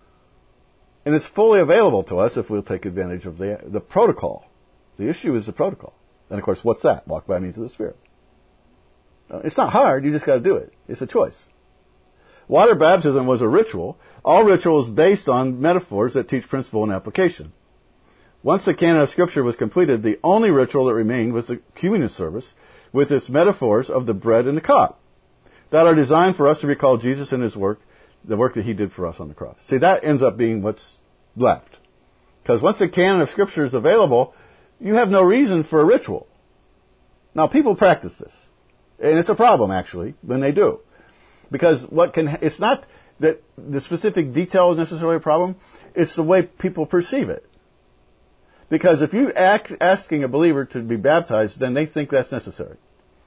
And it's fully available to us if we'll take advantage of the, the protocol. The issue is the protocol. And of course, what's that? Walk by means of the Spirit. It's not hard, you just got to do it. It's a choice. Water baptism was a ritual. All ritual is based on metaphors that teach principle and application. Once the canon of Scripture was completed, the only ritual that remained was the communion service with its metaphors of the bread and the cup that are designed for us to recall Jesus and his work, the work that he did for us on the cross. See, that ends up being what's left. Because once the canon of Scripture is available, you have no reason for a ritual. Now, people practice this. And it's a problem, actually, when they do. Because what can, it's not that the specific detail is necessarily a problem, it's the way people perceive it. Because if you're act, asking a believer to be baptized, then they think that's necessary.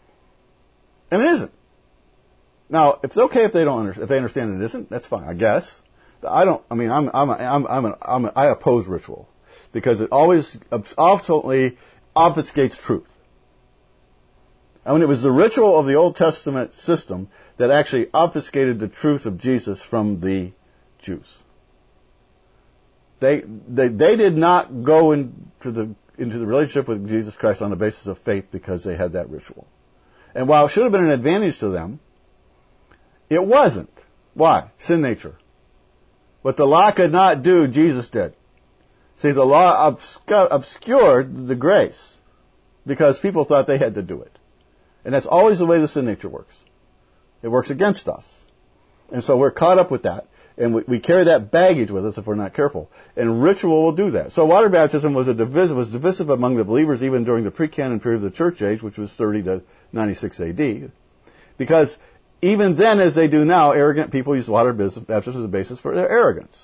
And it isn't. Now, it's okay if they don't under, if they understand it isn't, that's fine, I guess. I don't, I mean, I'm, I'm, a, I'm, I'm, an, I'm a, I oppose ritual. Because it always, ultimately, obfuscates truth. I mean, it was the ritual of the Old Testament system that actually obfuscated the truth of Jesus from the Jews. They, they, they did not go into the, into the relationship with Jesus Christ on the basis of faith because they had that ritual. And while it should have been an advantage to them, it wasn't. Why? Sin nature. What the law could not do, Jesus did. See, the law obscu- obscured the grace because people thought they had to do it. And that's always the way the sin nature works. It works against us. And so we're caught up with that. And we, we carry that baggage with us if we're not careful. And ritual will do that. So water baptism was, a divisive, was divisive among the believers even during the pre-canon period of the church age, which was thirty to ninety-six A D. Because even then, as they do now, arrogant people use water baptism as a basis for their arrogance.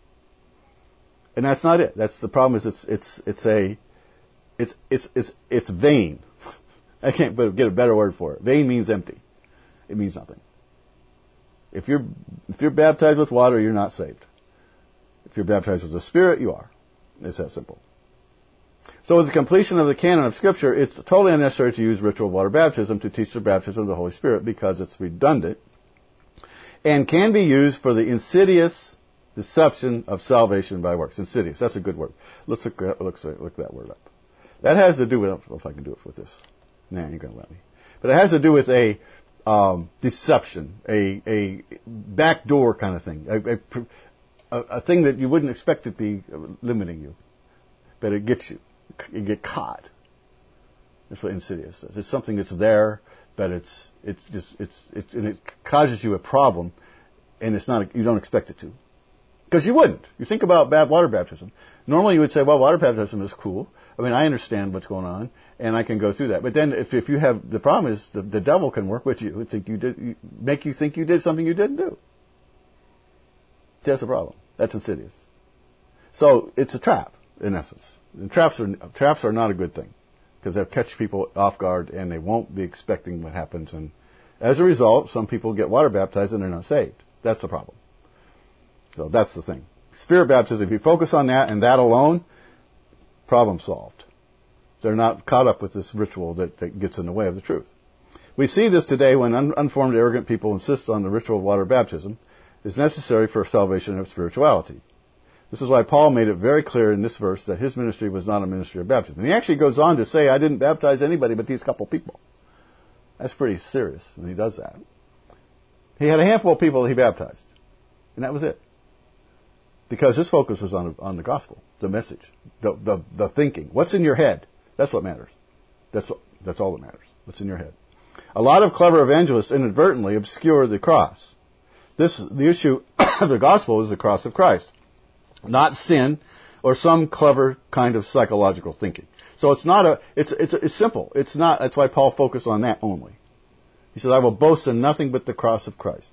And that's not it. That's the problem is it's, it's, it's a, it's, it's, it's, it's vain. I can't get a better word for it. Vain means empty. It means nothing. If you're if you're baptized with water, you're not saved. If you're baptized with the Spirit, you are. It's that simple. So with the completion of the canon of Scripture, it's totally unnecessary to use ritual water baptism to teach the baptism of the Holy Spirit because it's redundant and can be used for the insidious deception of salvation by works. Insidious. That's a good word. Let's look, look, look that word up. That has to do with, I don't know if I can do it with this. Nah, you're going to let me. But it has to do with a um, deception, a, a backdoor kind of thing, a, a, a thing that you wouldn't expect to be limiting you, but it gets you. You get caught. That's what insidious does. It's something that's there, but it's it's just it's it's and it causes you a problem, and it's not you don't expect it to, because you wouldn't. You think about bad water baptism. Normally, you would say, "Well, water baptism is cool. I mean, I understand what's going on, and I can go through that." But then, if if you have the problem is the, the devil can work with you and think you did you, make you think you did something you didn't do. That's the problem. That's insidious. So it's a trap in essence. And traps are traps are not a good thing because they catch people off guard and they won't be expecting what happens. And as a result, some people get water baptized and they're not saved. That's the problem. So that's the thing. Spirit baptism, if you focus on that and that alone, problem solved. They're not caught up with this ritual that, that gets in the way of the truth. We see this today when un- unformed, arrogant people insist on the ritual of water baptism. is necessary for salvation of spirituality. This is why Paul made it very clear in this verse that his ministry was not a ministry of baptism. And he actually goes on to say, I didn't baptize anybody but these couple people. That's pretty serious when he does that. He had a handful of people that he baptized. And that was it. Because his focus was on, on the gospel, the message, the, the, the thinking. What's in your head? That's what matters. That's, that's all that matters. What's in your head? A lot of clever evangelists inadvertently obscure the cross. This, the issue of the gospel is the cross of Christ, not sin or some clever kind of psychological thinking. So it's not a, it's, it's, it's simple. It's not, that's why Paul focused on that only. He said, I will boast in nothing but the cross of Christ.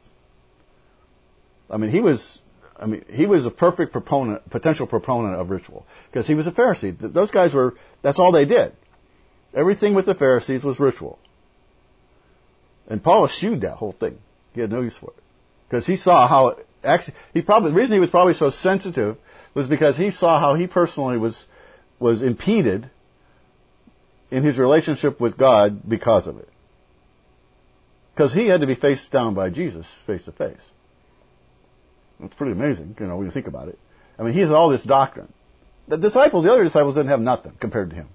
I mean, he was, I mean, he was a perfect proponent, potential proponent of ritual. Because he was a Pharisee. Those guys were, that's all they did. Everything with the Pharisees was ritual. And Paul eschewed that whole thing. He had no use for it. Because he saw how it actually, he probably, the reason he was probably so sensitive was because he saw how he personally was, was impeded in his relationship with God because of it. Because he had to be faced down by Jesus face to face. It's pretty amazing, you know, when you think about it. I mean, he has all this doctrine. The disciples, the other disciples didn't have nothing compared to him.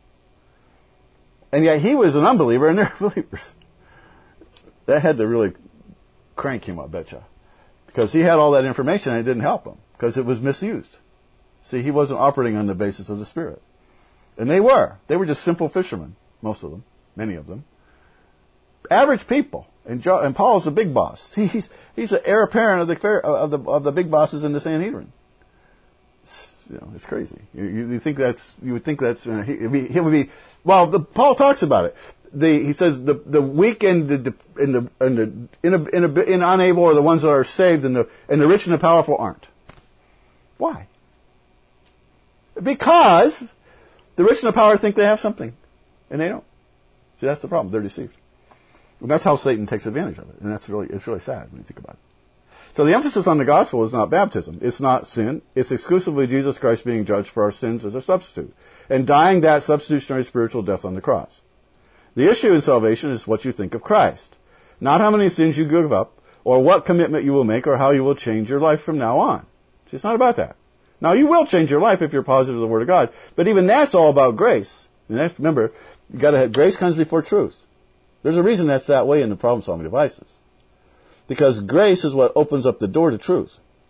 And yet he was an unbeliever and they're believers. That had to really crank him, I betcha. Because he had all that information and it didn't help him. Because it was misused. See, he wasn't operating on the basis of the Spirit. And they were. They were just simple fishermen. Most of them. Many of them. Average people. And, jo- and Paul's the big boss. He's he's the heir apparent of the of the of the big bosses in the Sanhedrin. It's, you know, it's crazy. You, you think that's you would think that's uh, he, he, he would be. Well, the, Paul talks about it. The, he says the the weak and the and the and the in a, in, a, in unable are the ones that are saved, and the and the rich and the powerful aren't. Why? Because the rich and the power think they have something, and they don't. See, that's the problem. They're deceived. And that's how Satan takes advantage of it. And that's really, it's really sad when you think about it. So the emphasis on the gospel is not baptism. It's not sin. It's exclusively Jesus Christ being judged for our sins as a substitute. And dying that substitutionary spiritual death on the cross. The issue in salvation is what you think of Christ. Not how many sins you give up, or what commitment you will make, or how you will change your life from now on. See, it's not about that. Now, you will change your life if you're positive of the Word of God. But even that's all about grace. And that's, remember, you got to have grace comes before truth. There's a reason that's that way in the problem-solving devices. Because grace is what opens up the door to truth.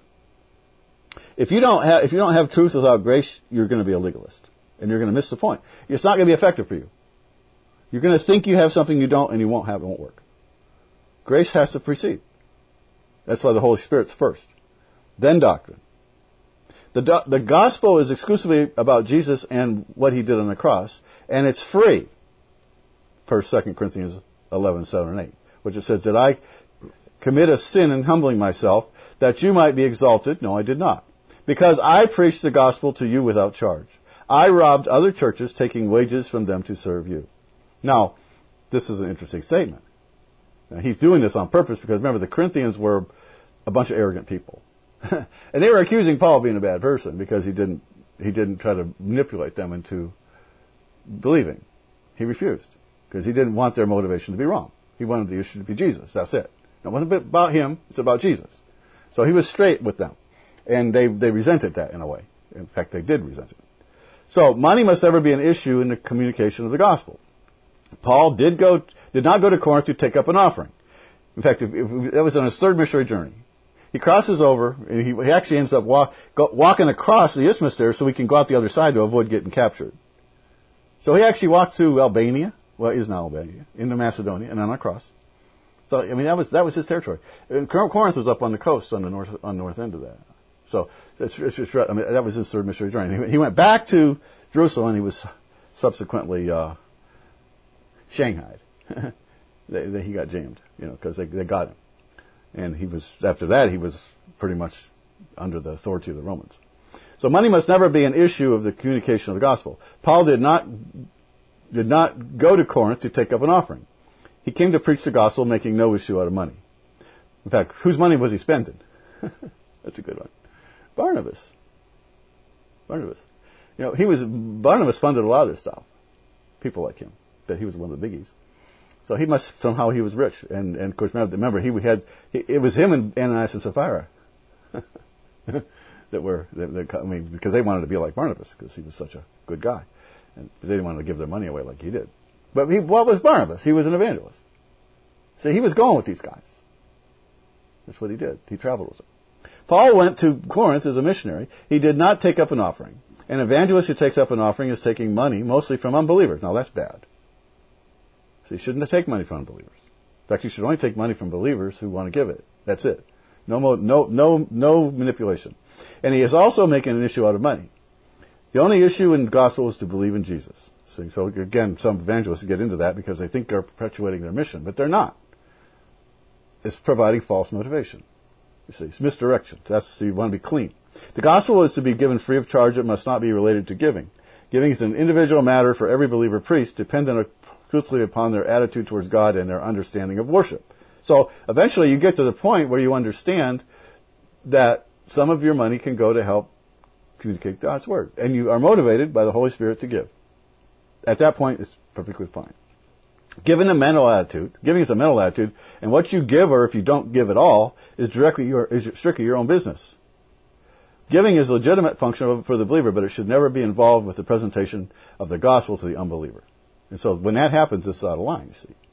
If you don't have, if you don't have truth without grace, you're going to be a legalist. And you're going to miss the point. It's not going to be effective for you. You're going to think you have something you don't, and you won't have it. It won't work. Grace has to precede. That's why the Holy Spirit's first. Then doctrine. The, do, the gospel is exclusively about Jesus and what he did on the cross. And it's free. First, Second Corinthians eleven, seven and eight, which it says, did I commit a sin in humbling myself that you might be exalted? No, I did not. Because I preached the gospel to you without charge. I robbed other churches, taking wages from them to serve you. Now, this is an interesting statement. Now, he's doing this on purpose because, remember, the Corinthians were a bunch of arrogant people. And they were accusing Paul of being a bad person because he didn't, he didn't try to manipulate them into believing. He refused. Because he didn't want their motivation to be wrong. He wanted the issue to be Jesus. That's it. It wasn't about him. It's about Jesus. So he was straight with them. And they, they resented that in a way. In fact, they did resent it. So money must never be an issue in the communication of the gospel. Paul did go, did not go to Corinth to take up an offering. In fact, if, if, that was on his third missionary journey. He crosses over, and he, he actually ends up walk, go, walking across the isthmus there so he can go out the other side to avoid getting captured. So he actually walked through Albania. Well, it is now Albania, into Macedonia, and then across. So, I mean, that was that was his territory. And Corinth was up on the coast, on the north on the north end of that. So, it's, it's just, I mean, that was his third missionary journey. He went back to Jerusalem, and he was subsequently uh, shanghaied. they, they, he got jammed, you know, because they, they got him. And he was after that, he was pretty much under the authority of the Romans. So, money must never be an issue of the communication of the gospel. Paul did not. did not go to Corinth to take up an offering. He came to preach the gospel, making no issue out of money. In fact, whose money was he spending? That's a good one. Barnabas. Barnabas. You know, he was, Barnabas funded a lot of this stuff. People like him. But he was one of the biggies. So he must, somehow he was rich. And, and of course, remember, he had, he, it was him and Ananias and Sapphira that were, that, that, I mean, because they wanted to be like Barnabas, because he was such a good guy. And they didn't want to give their money away like he did. But he, what was Barnabas? He was an evangelist. So he was going with these guys. That's what he did. He traveled with them. Paul went to Corinth as a missionary. He did not take up an offering. An evangelist who takes up an offering is taking money mostly from unbelievers. Now that's bad. So you shouldn't take money from unbelievers. In fact, you should only take money from believers who want to give it. That's it. No, mo- no, no, no manipulation. And he is also making an issue out of money. The only issue in the gospel is to believe in Jesus. See, so again, some evangelists get into that because they think they're perpetuating their mission, but they're not. It's providing false motivation. You see, it's misdirection. That's, you want to be clean. The gospel is to be given free of charge. It must not be related to giving. Giving is an individual matter for every believer priest, dependent truthfully upon their attitude towards God and their understanding of worship. So eventually you get to the point where you understand that some of your money can go to help communicate God's word. And you are motivated by the Holy Spirit to give. At that point, it's perfectly fine. Giving a mental attitude, giving is a mental attitude, and what you give or if you don't give at all is directly your, is strictly your own business. Giving is a legitimate function for the believer, but it should never be involved with the presentation of the gospel to the unbeliever. And so when that happens, it's out of line, you see.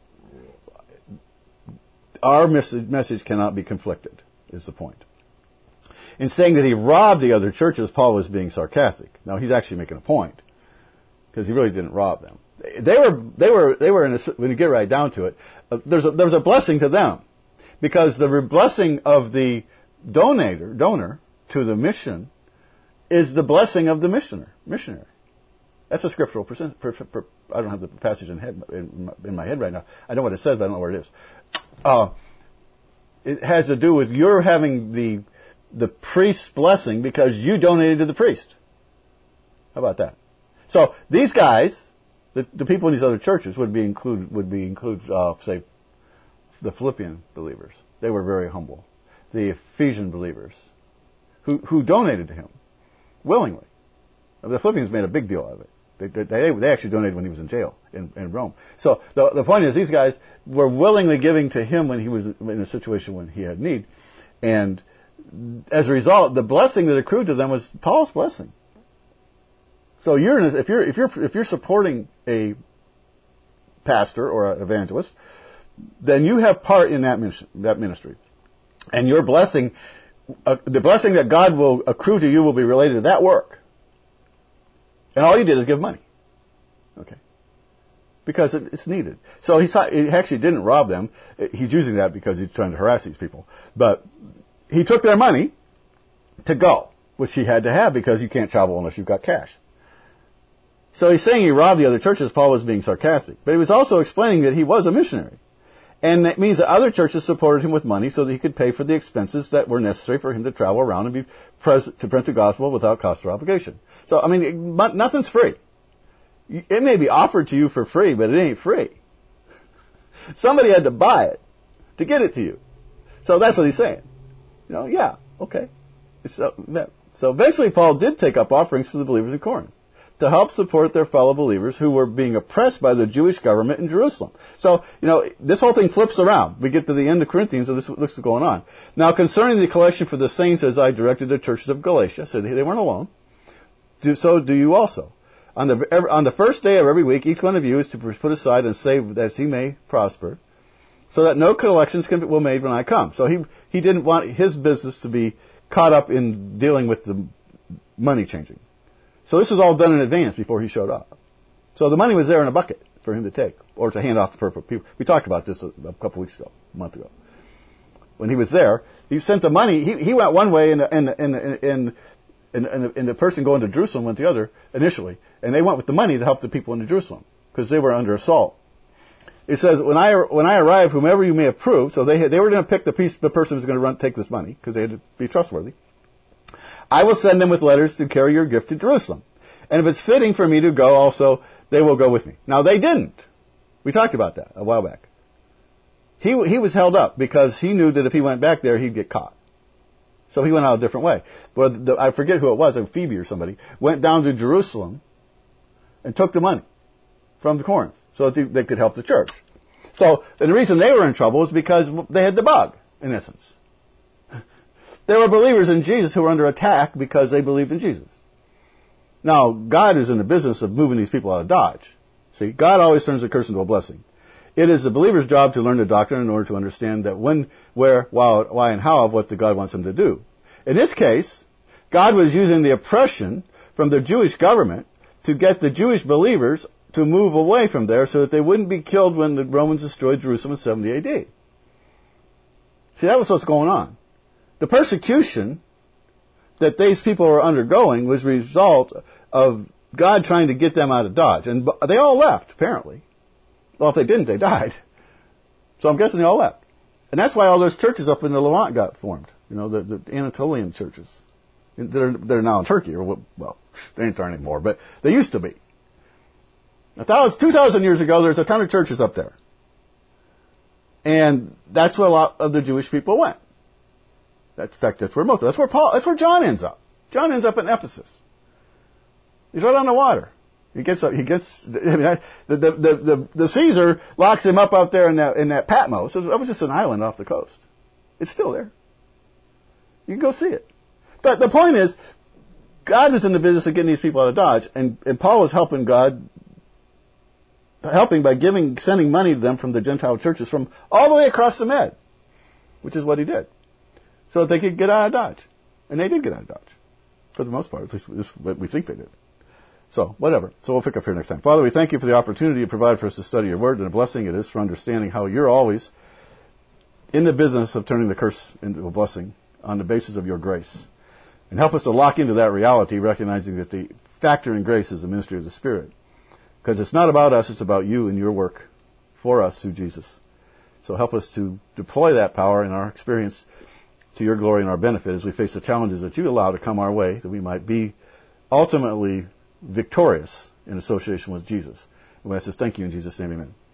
Our message cannot be conflicted, is the point. In saying that he robbed the other churches, Paul was being sarcastic. Now, he's actually making a point, because he really didn't rob them. They were, they were, they were in a, when you get right down to it, uh, there's a, there's a blessing to them. Because the blessing of the donator, donor to the mission is the blessing of the missioner, missionary. That's a scriptural percent. Per, per, per, I don't have the passage in, head, in, my, in my head right now. I know what it says, but I don't know where it is. Uh, it has to do with your having the the priest's blessing because you donated to the priest. How about that? So these guys, the, the people in these other churches would be included. Would be include, uh, say, the Philippian believers. They were very humble. The Ephesian believers, who who donated to him willingly. The Philippians made a big deal out of it. They, they, they actually donated when he was in jail in, in Rome. So the, the point is, these guys were willingly giving to him when he was in a situation when he had need, and as a result, the blessing that accrued to them was Paul's blessing. So you're in a, if you're if you're if you're supporting a pastor or an evangelist, then you have part in that mission, that ministry, and your blessing, uh, the blessing that God will accrue to you, will be related to that work. And all you did is give money. Okay. Because it, it's needed. So he, saw, he actually didn't rob them. He's using that because he's trying to harass these people. But he took their money to go, which he had to have because you can't travel unless you've got cash. So he's saying he robbed the other churches. Paul was being sarcastic. But he was also explaining that he was a missionary. And that means that other churches supported him with money so that he could pay for the expenses that were necessary for him to travel around and be present to print the gospel without cost or obligation. So, I mean, nothing's free. It may be offered to you for free, but it ain't free. Somebody had to buy it to get it to you. So that's what he's saying. You know, yeah, okay. So, so eventually Paul did take up offerings for the believers in Corinth to help support their fellow believers who were being oppressed by the Jewish government in Jerusalem. So, you know, this whole thing flips around. We get to the end of Corinthians, and this looks what's going on. Now, concerning the collection for the saints, as I directed the churches of Galatia, so they weren't alone, do, so do you also. On the, on the first day of every week, each one of you is to put aside and save as he may prosper, so that no collections can be well made when I come. So he, he didn't want his business to be caught up in dealing with the money changing. So this was all done in advance before he showed up. So the money was there in a bucket for him to take, or to hand off to perfect people. We talked about this a, a couple weeks ago, a month ago. When he was there, he sent the money. He, he went one way, and the, and, the, and, the, and, and, and, the, and the person going to Jerusalem went the other initially. And they went with the money to help the people into Jerusalem, because they were under assault. It says, when I when I arrive, whomever you may approve, so they, they were going to pick the, piece, the person who was going to run take this money, because they had to be trustworthy. I will send them with letters to carry your gift to Jerusalem. And if it's fitting for me to go also, they will go with me. Now, they didn't. We talked about that a while back. He he was held up because he knew that if he went back there, he'd get caught. So he went out a different way. But the, I forget who it was, like Phoebe or somebody, went down to Jerusalem and took the money from the Corinth so that they could help the church. So, and the reason they were in trouble is because they had the bug, in essence. There were believers in Jesus who were under attack because they believed in Jesus. Now, God is in the business of moving these people out of Dodge. See, God always turns a curse into a blessing. It is the believer's job to learn the doctrine in order to understand that when, where, why, why, and how of what the God wants them to do. In this case, God was using the oppression from the Jewish government to get the Jewish believers to move away from there so that they wouldn't be killed when the Romans destroyed Jerusalem in seventy A D. See, that was what's going on. The persecution that these people were undergoing was a result of God trying to get them out of Dodge. And they all left, apparently. Well, if they didn't, they died. So I'm guessing they all left. And that's why all those churches up in the Levant got formed. You know, the, the Anatolian churches. They're, they're now in Turkey, or well, they ain't there anymore, but they used to be. A thousand, two thousand years ago, there's a ton of churches up there. And that's where a lot of the Jewish people went. That's, in fact, that's where most, that's where Paul, that's where John ends up. John ends up in Ephesus. He's right on the water. He gets up, he gets, I mean, I, the, the, the, the, the Caesar locks him up out there in that, in that Patmos. So that was just an island off the coast. It's still there. You can go see it. But the point is, God was in the business of getting these people out of Dodge, and, and Paul was helping God, helping by giving, sending money to them from the Gentile churches from all the way across the Med, which is what he did, so that they could get out of Dodge. And they did get out of Dodge, for the most part. At least this is what we think they did. So, whatever. So we'll pick up here next time. Father, we thank you for the opportunity you provide for us to study your word, and a blessing it is for understanding how you're always in the business of turning the curse into a blessing on the basis of your grace. And help us to lock into that reality, recognizing that the factor in grace is the ministry of the Spirit. Because it's not about us, it's about you and your work for us through Jesus. So help us to deploy that power in our experience to your glory and our benefit as we face the challenges that you allow to come our way, that we might be ultimately victorious in association with Jesus. And we ask this, thank you in Jesus' name, amen.